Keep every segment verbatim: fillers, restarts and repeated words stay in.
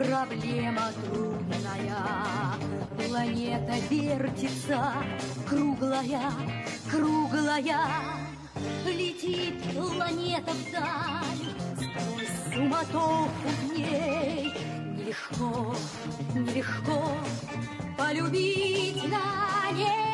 проблема трудная. Планета вертится, круглая, круглая. Летит планета вдаль, сквозь суматоху дней. Нелегко, нелегко полюбить на ней.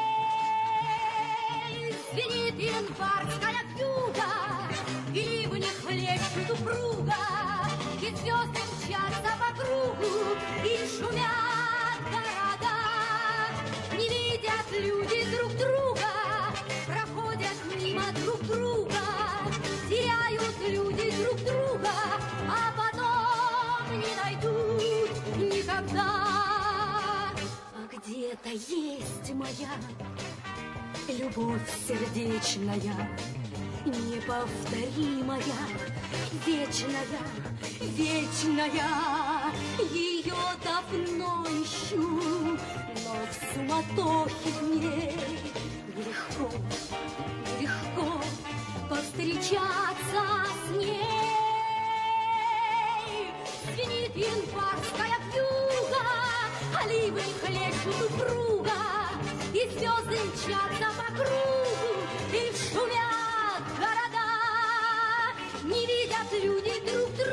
Звенит январская вьюга, и ливни хлещут упруга, и звезды мчатся по кругу, и шумят города. Не видят люди друг друга, проходят мимо друг друга, теряют люди друг друга, а потом не найдут никогда. А где-то есть моя любовь сердечная, неповторимая, вечная, вечная. Ее давно ищу, но в суматохе дней нелегко, нелегко повстречаться с ней. Звенит январская вьюга, а ливни хлещут упруга, и звезды мчатся по кругу, и шумят города. Не видят люди друг друга,